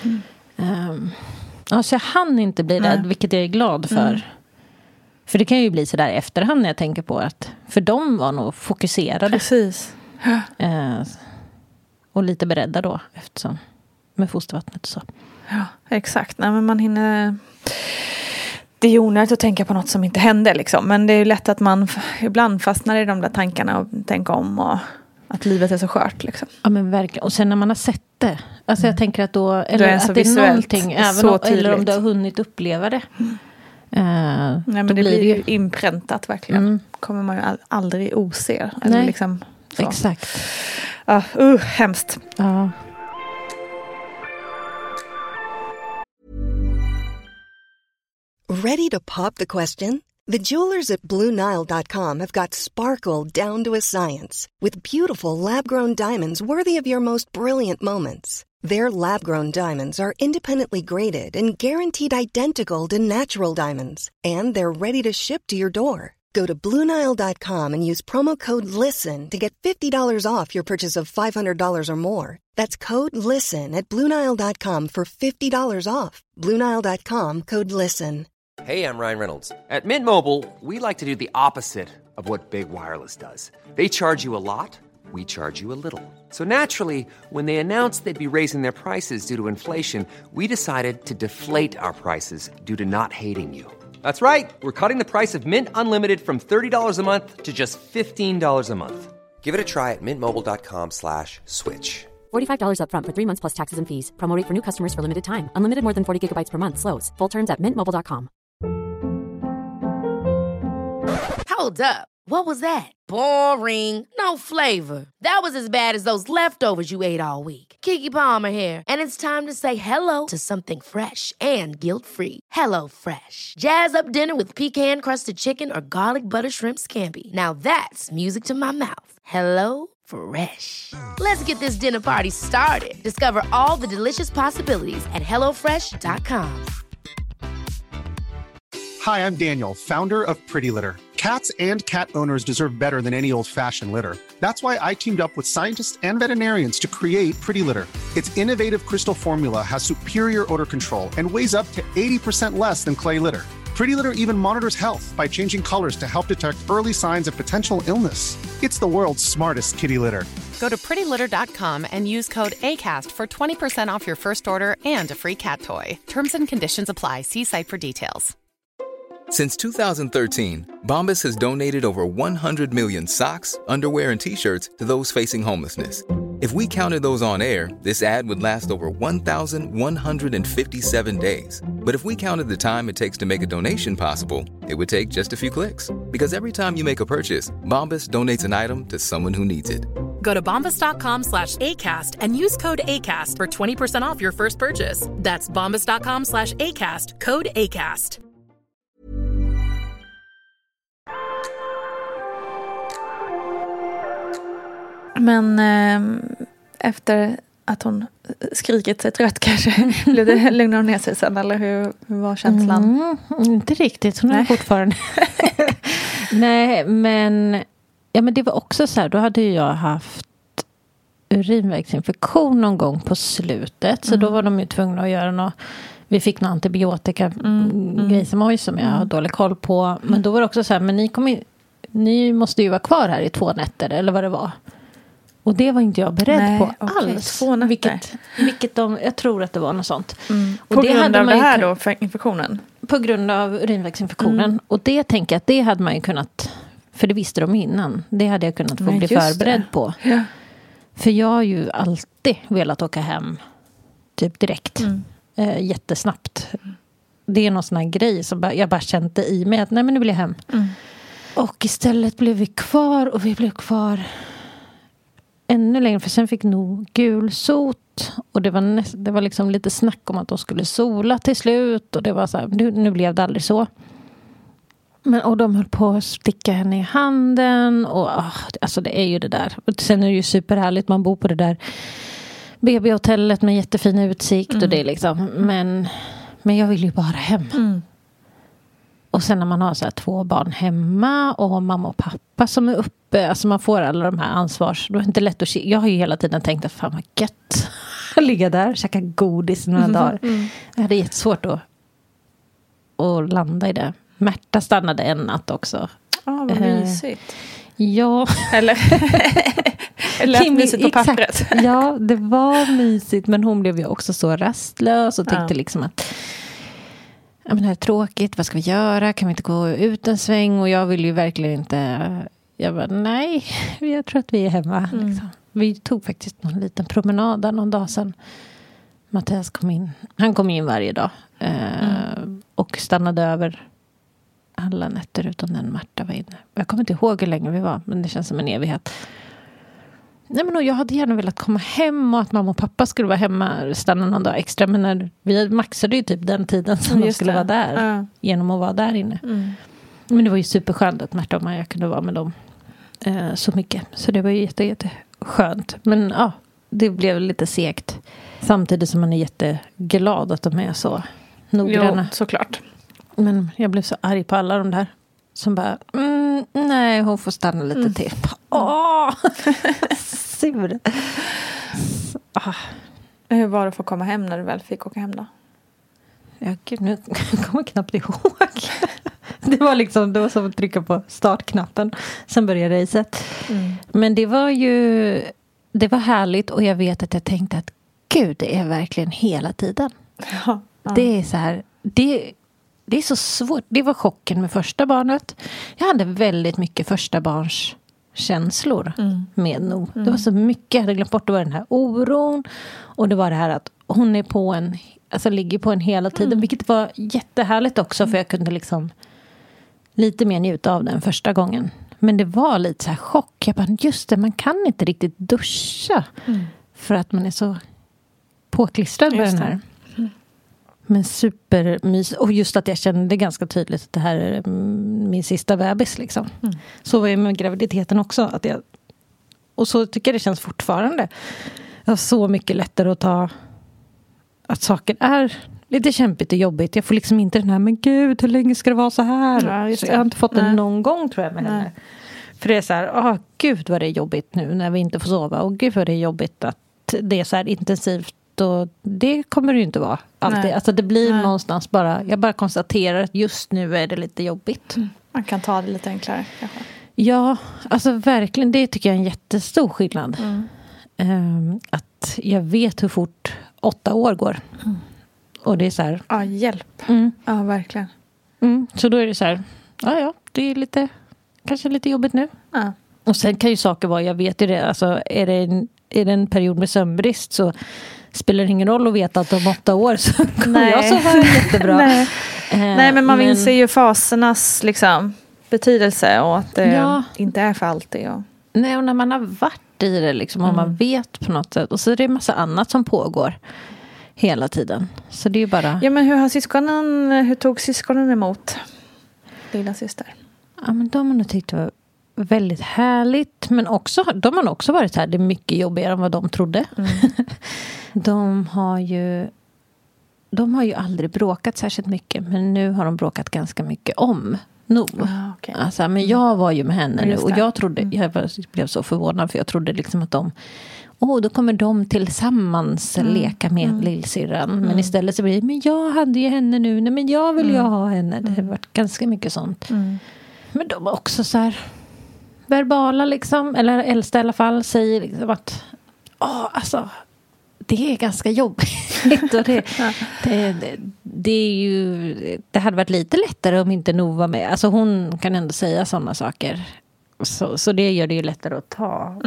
Så jag hann inte bli rädd, vilket jag är glad för. För det kan ju bli så där efterhand när jag tänker på att... För de var nog fokuserade. Precis. Och lite beredda då, eftersom med fostervattnet och så. Ja, exakt. Nej, men man hinner... Det är ju onödigt att tänka på något som inte hände liksom. Men det är ju lätt att man ibland fastnar i de där tankarna och tänker om och att livet är så skört liksom. Ja men verkligen. Och sen när man har sett det. Alltså jag tänker att då... Eller att det är någonting. Eller om du har hunnit uppleva det. Nej, men det blir ju inpräntat verkligen. Kommer man ju aldrig ose. Eller liksom så. Exakt. Hemskt. Ja. Ready to pop the question? The jewelers at BlueNile.com have got sparkle down to a science with beautiful lab-grown diamonds worthy of your most brilliant moments. Their lab-grown diamonds are independently graded and guaranteed identical to natural diamonds. And they're ready to ship to your door. Go to BlueNile.com and use promo code LISTEN to get $50 off your purchase of $500 or more. That's code LISTEN at BlueNile.com for $50 off. BlueNile.com, code LISTEN. Hey, I'm Ryan Reynolds. At Mint Mobile, we like to do the opposite of what Big Wireless does. They charge you a lot. We charge you a little. So naturally, when they announced they'd be raising their prices due to inflation, we decided to deflate our prices due to not hating you. That's right. We're cutting the price of Mint Unlimited from $30 a month to just $15 a month. Give it a try at mintmobile.com/switch. $45 up front for 3 months plus taxes and fees. Promo rate for new customers for limited time. Unlimited more than 40 gigabytes per month. Slows full terms at mintmobile.com. Hold up. What was that? Boring. No flavor. That was as bad as those leftovers you ate all week. Keke Palmer here. And it's time to say hello to something fresh and guilt-free. Hello Fresh. Jazz up dinner with pecan-crusted chicken or garlic butter shrimp scampi. Now that's music to my mouth. Hello Fresh. Let's get this dinner party started. Discover all the delicious possibilities at HelloFresh.com. Hi, I'm Daniel, founder of Pretty Litter. Cats and cat owners deserve better than any old-fashioned litter. That's why I teamed up with scientists and veterinarians to create Pretty Litter. Its innovative crystal formula has superior odor control and weighs up to 80% less than clay litter. Pretty Litter even monitors health by changing colors to help detect early signs of potential illness. It's the world's smartest kitty litter. Go to prettylitter.com and use code ACAST for 20% off your first order and a free cat toy. Terms and conditions apply. See site for details. Since 2013, Bombas has donated over 100 million socks, underwear, and T-shirts to those facing homelessness. If we counted those on air, this ad would last over 1,157 days. But if we counted the time it takes to make a donation possible, it would take just a few clicks. Because every time you make a purchase, Bombas donates an item to someone who needs it. Go to bombas.com/ACAST and use code ACAST for 20% off your first purchase. That's bombas.com/ACAST, code ACAST. Men efter att hon skrikit sig trött kanske blev det lugnare ner sig sen, eller hur var känslan? Inte riktigt, hon är fortfarande. Nej, men det var också så här, då hade jag haft urinvägsinfektion någon gång på slutet, så då var de ju tvungna att göra något. Vi fick någon antibiotika grej som jag har dålig koll på, men då var det också så här, men ni måste ju vara kvar här i 2 nätter eller vad det var. Och det var inte jag beredd på alls. 2 nätter. Vilket jag tror att det var något sånt. Och på grund av det här då, för infektionen? På grund av urinvägsinfektionen. Och det tänker jag att det hade man ju kunnat, för det visste de innan. Det hade jag kunnat få bli förberedd på. Ja. För jag har ju alltid velat åka hem typ direkt. Jättesnabbt. Det är någon sån här grej som jag bara kände i mig att nej, men nu vill jag hem. Och istället blev vi kvar, och vi blev kvar ännu längre, för sen fick nog gulsot, och det var liksom lite snack om att de skulle sola till slut, och det var så här, nu blev det aldrig så. Och de höll på att sticka henne i handen, och alltså det är ju det där. Och sen är det ju superhärligt, man bor på det där BB-hotellet med jättefin utsikt och det liksom, men jag vill ju bara hem. Och sen när man har så här 2 barn hemma och mamma och pappa som är uppe, alltså man får alla de här ansvars, då är det inte lätt att jag har ju hela tiden tänkt att fan vad gött ligga där, käka godis några dagar. Jag hade jättesvårt att landa i det. Märta stannade en natt också. Vad mysigt. Ja. Eller mysigt på pappret. Exakt. Ja, det var mysigt, men hon blev ju också så rastlös och tyckte liksom att det här är tråkigt, vad ska vi göra? Kan vi inte gå ut en sväng? Och jag vill ju verkligen inte. Jag bara, nej, jag tror att vi är hemma. Liksom. Vi tog faktiskt någon liten promenad där någon dag sedan. Mattias kom in. Han kom in varje dag. Och stannade över alla nätter utan den Märta var inne. Jag kommer inte ihåg hur länge vi var, men det känns som en evighet. Nej, men jag hade gärna velat komma hem och att mamma och pappa skulle vara hemma, stanna någon dag extra, men när vi maxade ju typ den tiden som de skulle vara där genom att vara där inne. Men det var ju superskönt att Märta och Maja kunde vara med dem så mycket, så det var ju jätteskönt. Men det blev lite segt samtidigt som man är jätteglad att de är så noggranna. Jo, såklart. Men jag blev så arg på alla de där som bara, nej, hon får stanna lite till. Sur. Hur var det att få komma hem när du väl fick åka hem då? Ja, gud, nu kommer jag knappt ihåg. Det var som att trycka på startknappen. Sen började racet. Men det var härligt, och jag vet att jag tänkte att gud, det är verkligen hela tiden. Ja. Det är så här, det är så svårt. Det var chocken med första barnet. Jag hade väldigt mycket första barns känslor med nog. Det var så mycket jag hade glömt bort. Det var den här oron, och det var det här att hon är ligger på en hela tiden, vilket var jättehärligt också, för jag kunde liksom lite mer njuta av den första gången. Men det var lite så här chock. Jag bara, just det, man kan inte riktigt duscha för att man är så påklistrad med den här. Men supermys. Och just att jag kände ganska tydligt att det här är min sista bebis liksom. Så var jag med graviditeten också. Och så tycker jag det känns fortfarande. Jag har så mycket lättare att ta att saker är lite kämpigt och jobbigt. Jag får liksom inte den här, men gud, hur länge ska det vara så här? Ja, så jag har inte fått den någon gång, tror jag, med henne. För det är så här, gud vad det är jobbigt nu när vi inte får sova. Och gud vad det är jobbigt att det är så här intensivt. Och det kommer det ju inte vara alltid. Nej. Alltså det blir någonstans bara, jag bara konstaterar att just nu är det lite jobbigt. Man kan ta det lite enklare kanske. Ja, alltså verkligen, det tycker jag är en jättestor skillnad. Att jag vet hur fort 8 år går. Och det är så här. Ja, hjälp. Ja, verkligen. Så då är det så här, det är kanske lite jobbigt nu. Ja. Och sen kan ju saker vara, jag vet ju det, alltså är det en period med sömnbrist, så spelar det ingen roll att veta att om 8 år så kommer jag sova jättebra. Nej, men man inser ju fasernas liksom betydelse, och att det inte är för alltid. Nej, och när man har varit i det liksom, och man vet på något sätt, och så är det en massa annat som pågår hela tiden. Så det är ju bara... Ja, men hur tog syskonen emot lilla syster? Ja, men de har nog tyckt det var väldigt härligt. Men också, de har också varit här. Det är mycket jobbigare än vad de trodde. De har ju aldrig bråkat särskilt mycket. Men nu har de bråkat ganska mycket om Okay. Alltså, men jag var ju med henne nu. Och jag trodde, jag blev så förvånad. För jag trodde liksom att då kommer de tillsammans leka med lillsyrran. Men istället så blir det, men jag hade ju henne nu. Nej, men jag vill ju ha henne. Det har varit ganska mycket sånt. Men de var också så här verbala liksom. Eller äldsta i alla fall säger liksom att alltså det är ganska jobbigt. Och det är ju, det hade varit lite lättare om inte Nova var med. Alltså hon kan ändå säga sådana saker. Så det gör det ju lättare att ta.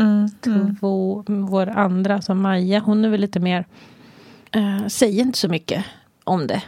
Vår andra, som Maja, hon är väl lite mer säger inte så mycket om det.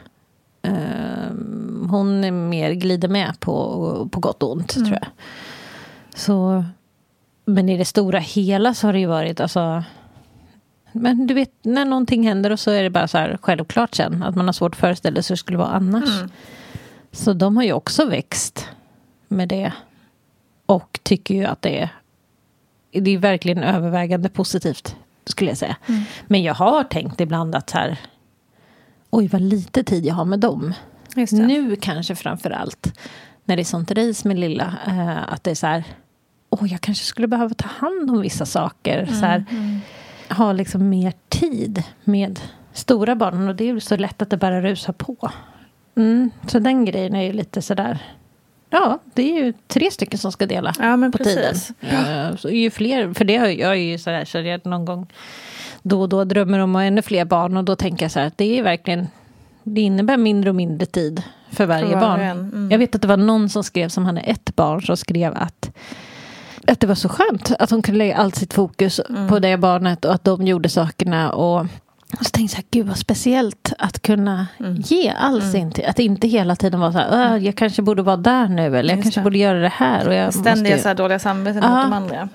Hon är mer glider med på gott och ont, tror jag. Så, men i det stora hela så har det ju varit, alltså, men du vet, när någonting händer och så är det bara så här självklart sen att man har svårt att föreställa sig hur det skulle vara annars. Så de har ju också växt med det. Och tycker ju att det är verkligen övervägande positivt, skulle jag säga. Men jag har tänkt ibland att här, oj vad lite tid jag har med dem. Nu kanske framförallt när det är sånt race med lilla, att det är så här, jag kanske skulle behöva ta hand om vissa saker. Så här, ha liksom mer tid med stora barnen. Och det är ju så lätt att det bara rusar på. Så den grejen är ju lite sådär. Ja, det är ju 3 stycken som ska dela på precis. Tiden. Så ju fler, för det har jag ju sådär, så jag någon gång då och då drömmer om att ha ännu fler barn. Och då tänker jag så här att det är verkligen, det innebär mindre och mindre tid för varje barn. Jag vet att det var någon som skrev, som hade 1 barn, som skrev att det var så skönt att hon kunde lägga allt sitt fokus på det barnet och att de gjorde sakerna. Och så tänkte jag så här, gud vad speciellt att kunna ge all sin tid. Att inte hela tiden vara så här, jag kanske borde vara där nu. Eller jag kanske borde göra det här. Och jag ständiga så här dåliga samveten mot de andra.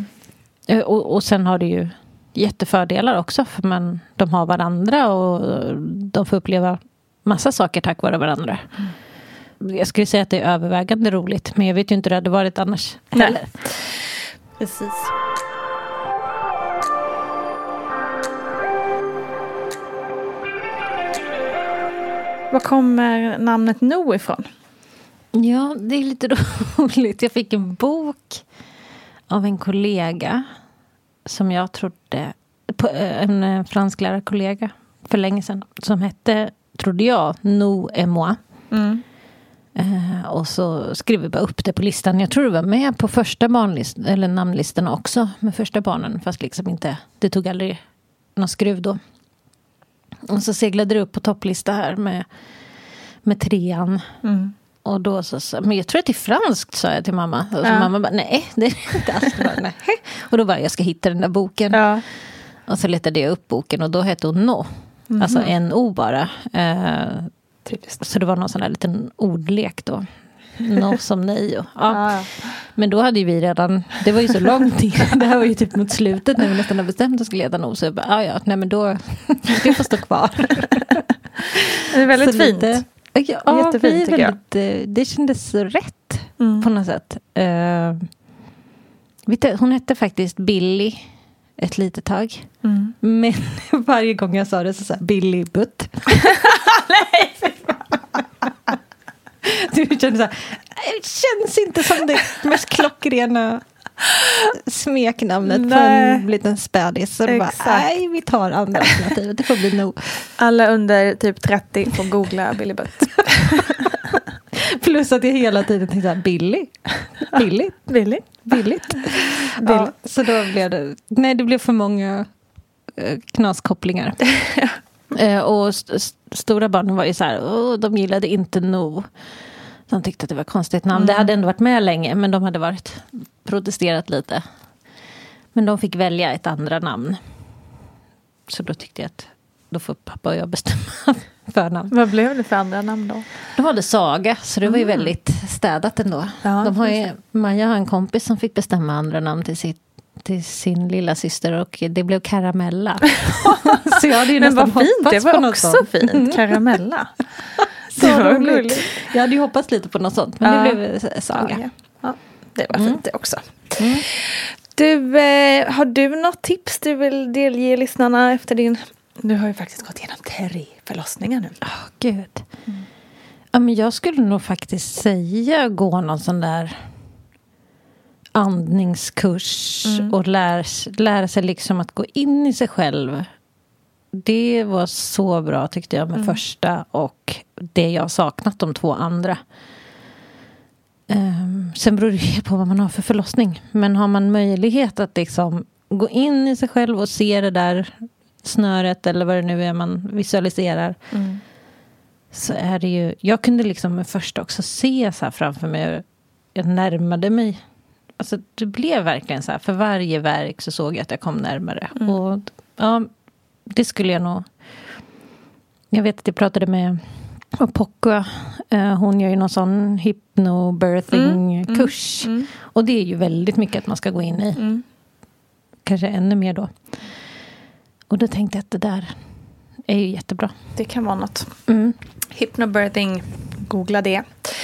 Och sen har det ju jättefördelar också. För de har varandra och de får uppleva massa saker tack vare varandra. Jag skulle säga att det är övervägande roligt. Men jag vet ju inte hur det hade varit annars heller. Precis. Var kommer namnet No ifrån? Ja, det är lite roligt. Jag fick en bok av en kollega som jag trodde, en fransklärarkollega för länge sedan, som hette, trodde jag, No et moi. Och så skrev vi bara upp det på listan. Jag tror det var med på första barnlistan, eller namnlistan också, med första barnen, fast liksom inte, det tog aldrig någon skruv då. Och så seglade det upp på topplista här med 3:an. Och då så, men jag tror att det är franskt, sa jag till mamma. Och så mamma bara, nej, det är inte alls. Nej. Och då bara, jag ska hitta den där boken. Och så letade jag upp boken och då hette hon No. Alltså N-O bara. Så det var någon sån där liten ordlek då. No som nej. Men då hade ju vi redan, det var ju så långt in. Det här var ju typ mot slutet när vi nästan har bestämt att skulle leda No. Så jag bara, nej men då, det får stå kvar. Det är väldigt fint. Jättefint tycker jag. Det kändes så rätt på något sätt. Hon hette faktiskt Billy ett litet tag. Men varje gång jag sa det så Billy Butt. Du kände så här, det känns inte som det mest klockrena smeknamnet på en liten spädis. Så bara, nej, vi tar andra alternativet. Det får bli nog. Alla under typ 30 får googla Billy Butt. Plus att jag hela tiden tänkte så här, billigt. Ja, så då blev det blev för många knaskopplingar. Och stora barnen var ju så här, de gillade inte No. De tyckte att det var konstigt namn. Det hade ändå varit med länge, men de hade protesterat lite. Men de fick välja ett andra namn. Så då tyckte jag att då får pappa och jag bestämma förnamn. Vad blev det för andra namn då? De hade Saga, så det var ju väldigt städat ändå. Maja har en kompis som fick bestämma andra namn till sin lilla syster, och det blev Karamella. Så jag hade ju nästan hoppats på något. Det var också fint, Karamella. Så roligt. Jag hade ju hoppats lite på något sånt, men det blev Saga. det var fint det också. Du, har du något tips du vill delge lyssnarna efter din... Du har ju faktiskt gått igenom 3 förlossningar nu. Gud. Ja, men jag skulle nog faktiskt säga gå någon sån där andningskurs och lära sig liksom att gå in i sig själv. Det var så bra tyckte jag med första, och det jag saknat de 2 andra. Sen beror det på vad man har för förlossning. Men har man möjlighet att liksom gå in i sig själv och se det där snöret eller vad det nu är man visualiserar, så är det ju... Jag kunde liksom med första också se så här framför mig. Jag närmade mig. Alltså det blev verkligen så här. För varje verk så såg jag att jag kom närmare. Och ja, det skulle jag nog... Jag vet att jag pratade med Pocka. Hon gör ju någon sån hypnobirthing-kurs. Och det är ju väldigt mycket att man ska gå in i. Kanske ännu mer då. Och då tänkte jag att det där är ju jättebra. Det kan vara något. Hypnobirthing, googla det.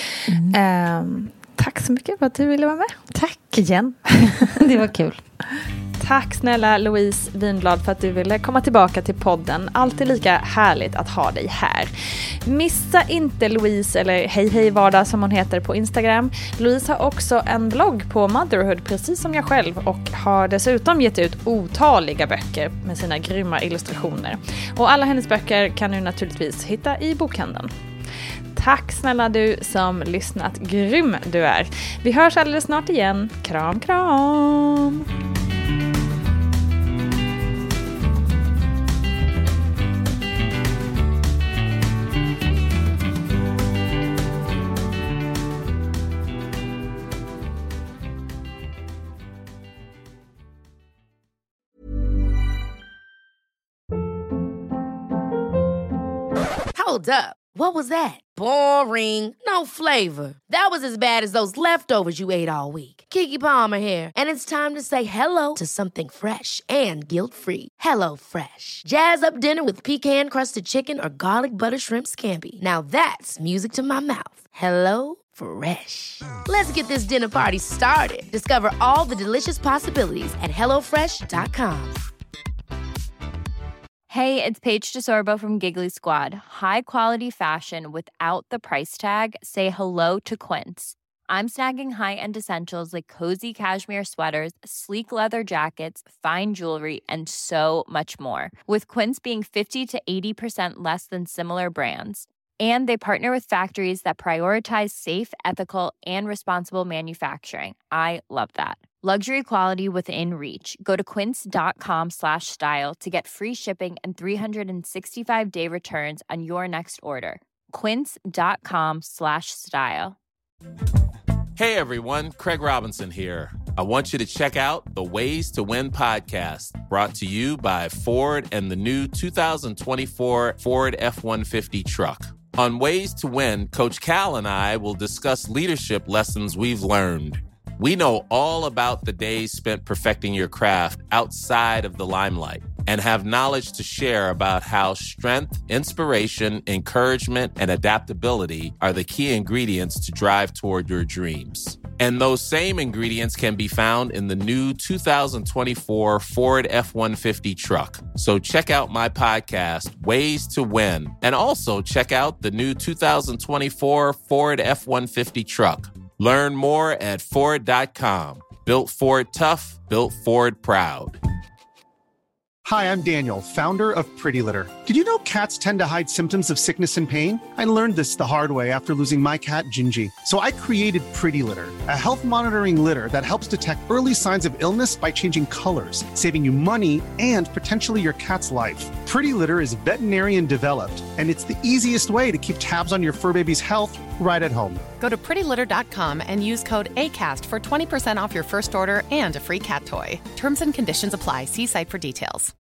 Tack så mycket för att du ville vara med. Tack igen. Det var kul. Tack snälla Louise Winblad för att du ville komma tillbaka till podden. Alltid lika härligt att ha dig här. Missa inte Louise, eller Hej Vardag som hon heter på Instagram. Louise har också en blogg på Motherhood precis som jag själv, och har dessutom gett ut otaliga böcker med sina grymma illustrationer. Och alla hennes böcker kan du naturligtvis hitta i bokhandeln. Tack snälla du som lyssnat. Grym du är. Vi hörs alldeles snart igen. Kram, kram! Hold up. What was that? Boring. No flavor. That was as bad as those leftovers you ate all week. Keke Palmer here, and it's time to say hello to something fresh and guilt-free. Hello Fresh. Jazz up dinner with pecan-crusted chicken or garlic butter shrimp scampi. Now that's music to my mouth. Hello Fresh. Let's get this dinner party started. Discover all the delicious possibilities at hellofresh.com. Hey, it's Paige DeSorbo from Giggly Squad. High quality fashion without the price tag. Say hello to Quince. I'm snagging high-end essentials like cozy cashmere sweaters, sleek leather jackets, fine jewelry, and so much more. With Quince being 50 to 80% less than similar brands. And they partner with factories that prioritize safe, ethical, and responsible manufacturing. I love that. Luxury quality within reach. Go to quince.com/style to get free shipping and 365-day returns on your next order. Quince.com/style. Hey everyone, Craig Robinson here. I want you to check out the Ways to Win podcast, brought to you by Ford and the new 2024 Ford F-150 truck. On Ways to Win, Coach Cal and I will discuss leadership lessons we've learned. We know all about the days spent perfecting your craft outside of the limelight and have knowledge to share about how strength, inspiration, encouragement, and adaptability are the key ingredients to drive toward your dreams. And those same ingredients can be found in the new 2024 Ford F-150 truck. So check out my podcast, Ways to Win, and also check out the new 2024 Ford F-150 truck. Learn more at Ford.com. Built Ford tough, built Ford proud. Hi, I'm Daniel, founder of Pretty Litter. Did you know cats tend to hide symptoms of sickness and pain? I learned this the hard way after losing my cat, Gingy. So I created Pretty Litter, a health monitoring litter that helps detect early signs of illness by changing colors, saving you money and potentially your cat's life. Pretty Litter is veterinarian developed, and it's the easiest way to keep tabs on your fur baby's health right at home. Go to prettylitter.com and use code ACAST for 20% off your first order and a free cat toy. Terms and conditions apply. See site for details.